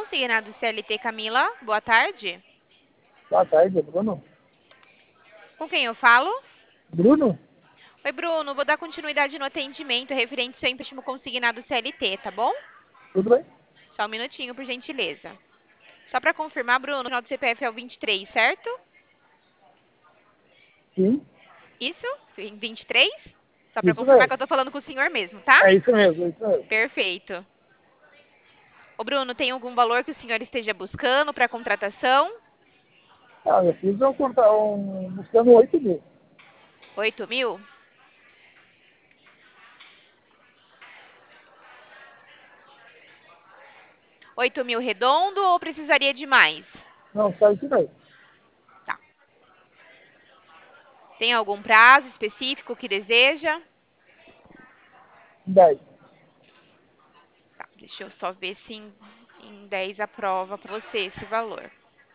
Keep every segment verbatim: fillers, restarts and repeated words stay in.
consignado C L T, Camila. Boa tarde. Boa tarde, Bruno. Com quem eu falo? Bruno? Oi, Bruno. Vou dar continuidade no atendimento referente ao seu empréstimo consignado C L T, tá bom? Tudo bem? Só um minutinho, por gentileza. Só para confirmar, Bruno, o final do C P F é o vinte e três, certo? Sim, Isso? vinte e três? Só para isso confirmar que mesmo. eu tô falando com o senhor mesmo, tá? É isso mesmo, é isso mesmo. Perfeito. Ô, Bruno, tem algum valor que o senhor esteja buscando para contratação? Ah, eu fiz um, contra- um buscando oito mil. oito mil? oito mil redondo ou precisaria de mais? Não, só isso mesmo. Tá. Tem algum prazo específico que deseja? Dez. Tá, deixa eu só ver se em, em dez aprova para você esse valor.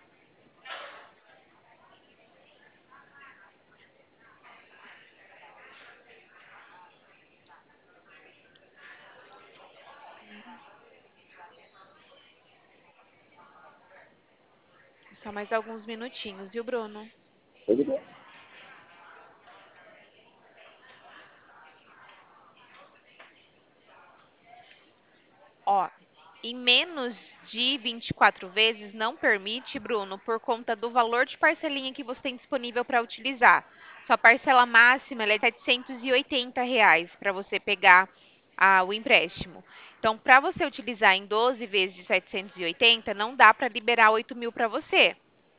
Só mais alguns minutinhos, viu, Bruno? Tudo bem. Ó, em menos de vinte e quatro vezes não permite, Bruno, por conta do valor de parcelinha que você tem disponível para utilizar. Sua parcela máxima ela é setecentos e oitenta reais para você pegar ah, o empréstimo. Então, para você utilizar em doze vezes de setecentos e oitenta, não dá para liberar oito mil para você.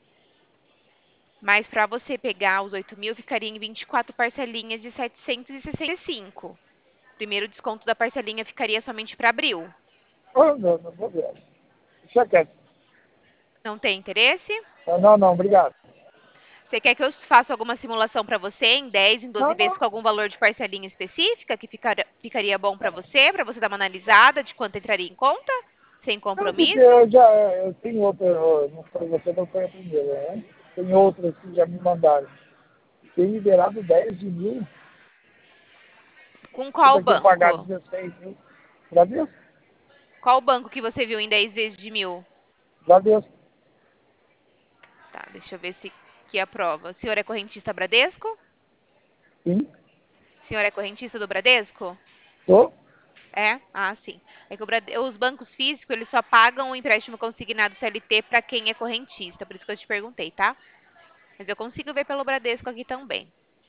Mas para você pegar os oito mil, ficaria em vinte e quatro parcelinhas de setecentos e sessenta e cinco. Primeiro desconto da parcelinha ficaria somente para abril. Oh, não, não vou ver. Deixa quieto. Não tem interesse? Ah, não, não, obrigado. Você quer que eu faça alguma simulação para você em dez, em doze Não, vezes com não. algum valor de parcelinha específica que ficar- ficaria bom para você, para você dar uma analisada de quanto entraria em conta? Sem Não, porque compromisso? eu já eu tenho outra, eu não foi você, não foi a primeira, né? Tem outras que já me mandaram. Tem liberado dez de mil, Com eu qual daqui a pagar banco? dezesseis mil. Bradesco? Qual banco que você viu em dez vezes de mil? Bradesco? Tá, deixa eu ver se que aprova. O senhor é correntista Bradesco? Sim. O senhor é correntista do Bradesco? Tô? É? Ah, sim. É que o Brade- os bancos físicos, eles só pagam o empréstimo consignado C L T para quem é correntista, por isso que eu te perguntei, tá? Mas eu consigo ver pelo Bradesco aqui também.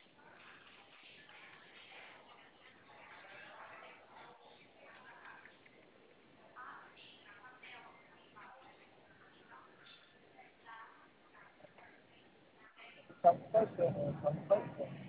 Tá me passando, tá me passando.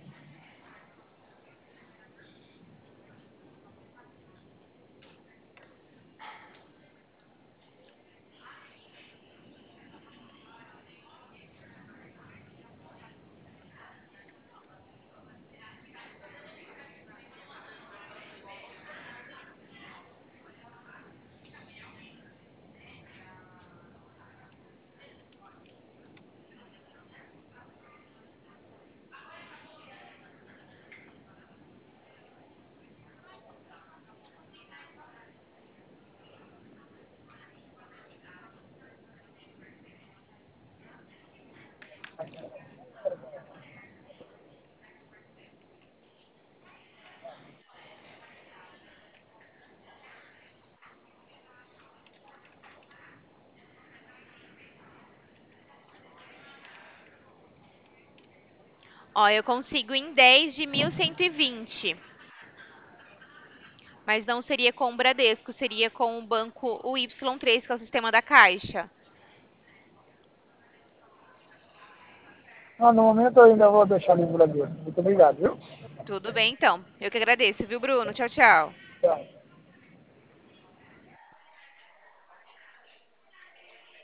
Ó, eu consigo em dez de mil cento e vinte. Mas não seria com o Bradesco, seria com o banco o Y três, que é o sistema da Caixa. Ah, no momento eu ainda vou deixar livre Bradesco. Muito obrigado, viu? Tudo bem, então. Eu que agradeço, viu, Bruno? Tchau, tchau. Tchau.